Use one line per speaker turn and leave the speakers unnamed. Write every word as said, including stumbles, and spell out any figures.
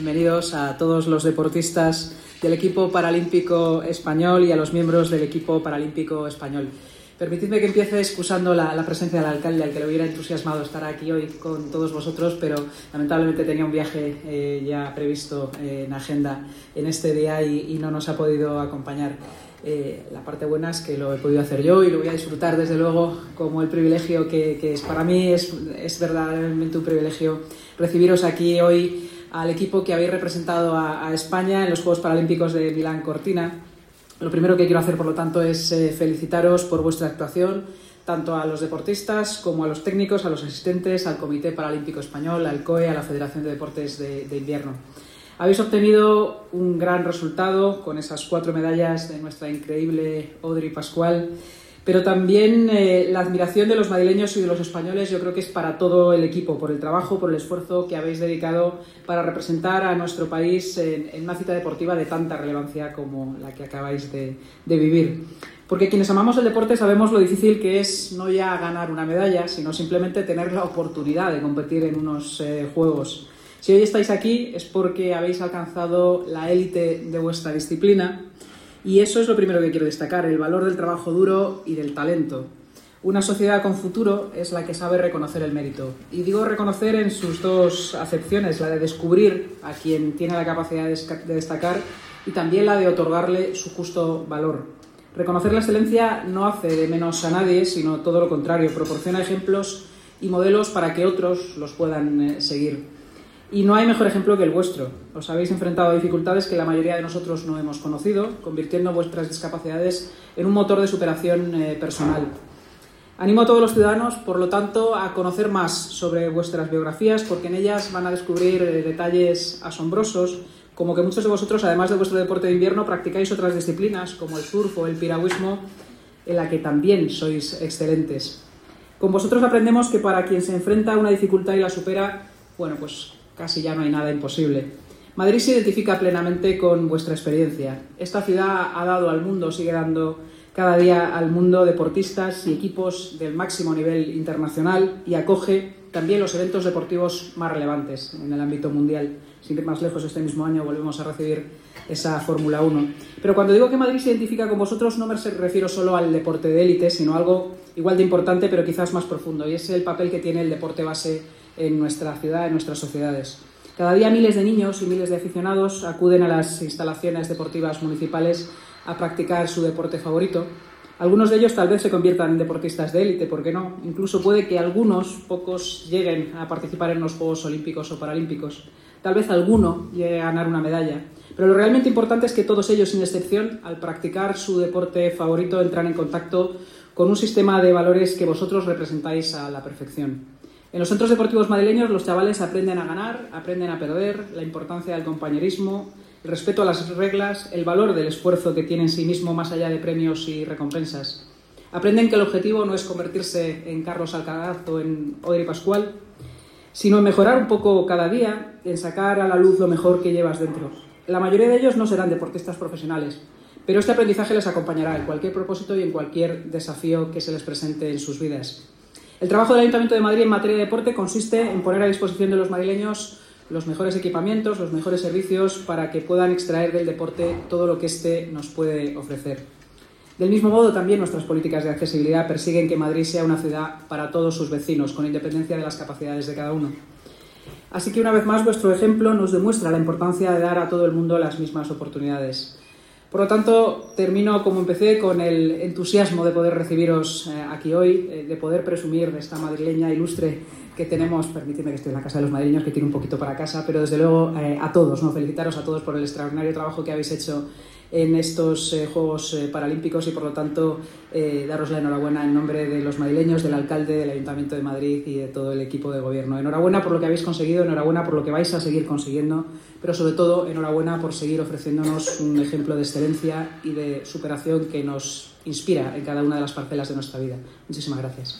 Bienvenidos a todos los deportistas del equipo paralímpico español y a los miembros del equipo paralímpico español. Permitidme que empiece excusando la, la presencia del alcalde, al que le hubiera entusiasmado estar aquí hoy con todos vosotros, pero lamentablemente tenía un viaje eh, ya previsto eh, en agenda en este día y, y no nos ha podido acompañar. Eh, la parte buena es que lo he podido hacer yo y lo voy a disfrutar desde luego como el privilegio que, que es para mí. Es, es verdaderamente un privilegio recibiros aquí hoy al equipo que habéis representado a, a España en los Juegos Paralímpicos de Milán Cortina. Lo primero que quiero hacer, por lo tanto, es eh, felicitaros por vuestra actuación, tanto a los deportistas como a los técnicos, a los asistentes, al Comité Paralímpico Español, al C O E, a la Federación de Deportes de, de Invierno. Habéis obtenido un gran resultado con esas cuatro medallas de nuestra increíble Audrey Pascual, pero también eh, la admiración de los madrileños y de los españoles yo creo que es para todo el equipo, por el trabajo, por el esfuerzo que habéis dedicado para representar a nuestro país en, en una cita deportiva de tanta relevancia como la que acabáis de, de vivir. Porque quienes amamos el deporte sabemos lo difícil que es no ya ganar una medalla, sino simplemente tener la oportunidad de competir en unos eh, Juegos. Si hoy estáis aquí es porque habéis alcanzado la élite de vuestra disciplina. Y eso es lo primero que quiero destacar, el valor del trabajo duro y del talento. Una sociedad con futuro es la que sabe reconocer el mérito. Y digo reconocer en sus dos acepciones, la de descubrir a quien tiene la capacidad de destacar y también la de otorgarle su justo valor. Reconocer la excelencia no hace de menos a nadie, sino todo lo contrario, proporciona ejemplos y modelos para que otros los puedan eh, seguir. Y no hay mejor ejemplo que el vuestro. Os habéis enfrentado a dificultades que la mayoría de nosotros no hemos conocido, convirtiendo vuestras discapacidades en un motor de superación eh, personal. Animo a todos los ciudadanos, por lo tanto, a conocer más sobre vuestras biografías, porque en ellas van a descubrir eh, detalles asombrosos, como que muchos de vosotros, además de vuestro deporte de invierno, practicáis otras disciplinas, como el surf o el piragüismo, en la que también sois excelentes. Con vosotros aprendemos que para quien se enfrenta a una dificultad y la supera, bueno, pues casi ya no hay nada imposible. Madrid se identifica plenamente con vuestra experiencia. Esta ciudad ha dado al mundo, sigue dando cada día al mundo deportistas y equipos del máximo nivel internacional y acoge también los eventos deportivos más relevantes en el ámbito mundial. Sin ir más lejos, este mismo año volvemos a recibir esa Fórmula uno. Pero cuando digo que Madrid se identifica con vosotros no me refiero solo al deporte de élite, sino a algo igual de importante pero quizás más profundo, y es el papel que tiene el deporte base en nuestra ciudad, en nuestras sociedades. Cada día miles de niños y miles de aficionados acuden a las instalaciones deportivas municipales a practicar su deporte favorito. Algunos de ellos tal vez se conviertan en deportistas de élite, ¿por qué no? Incluso puede que algunos, pocos, lleguen a participar en los Juegos Olímpicos o Paralímpicos. Tal vez alguno llegue a ganar una medalla. Pero lo realmente importante es que todos ellos, sin excepción, al practicar su deporte favorito, entran en contacto con un sistema de valores que vosotros representáis a la perfección. En los centros deportivos madrileños los chavales aprenden a ganar, aprenden a perder, la importancia del compañerismo, el respeto a las reglas, el valor del esfuerzo que tiene en sí mismo más allá de premios y recompensas. Aprenden que el objetivo no es convertirse en Carlos Alcaraz o en Audrey Pascual, sino en mejorar un poco cada día, en sacar a la luz lo mejor que llevas dentro. La mayoría de ellos no serán deportistas profesionales, pero este aprendizaje les acompañará en cualquier propósito y en cualquier desafío que se les presente en sus vidas. El trabajo del Ayuntamiento de Madrid en materia de deporte consiste en poner a disposición de los madrileños los mejores equipamientos, los mejores servicios para que puedan extraer del deporte todo lo que éste nos puede ofrecer. Del mismo modo, también nuestras políticas de accesibilidad persiguen que Madrid sea una ciudad para todos sus vecinos, con independencia de las capacidades de cada uno. Así que, una vez más, vuestro ejemplo nos demuestra la importancia de dar a todo el mundo las mismas oportunidades. Por lo tanto, termino como empecé, con el entusiasmo de poder recibiros eh, aquí hoy, eh, de poder presumir de esta madrileña ilustre que tenemos. Permitidme que estoy en la casa de los madrileños, que tiene un poquito para casa, pero desde luego eh, a todos, ¿no? Felicitaros a todos por el extraordinario trabajo que habéis hecho en estos eh, Juegos eh, Paralímpicos y, por lo tanto, eh, daros la enhorabuena en nombre de los madrileños, del alcalde, del Ayuntamiento de Madrid y de todo el equipo de gobierno. Enhorabuena por lo que habéis conseguido, enhorabuena por lo que vais a seguir consiguiendo, pero sobre todo enhorabuena por seguir ofreciéndonos un ejemplo de excelencia y de superación que nos inspira en cada una de las parcelas de nuestra vida. Muchísimas gracias.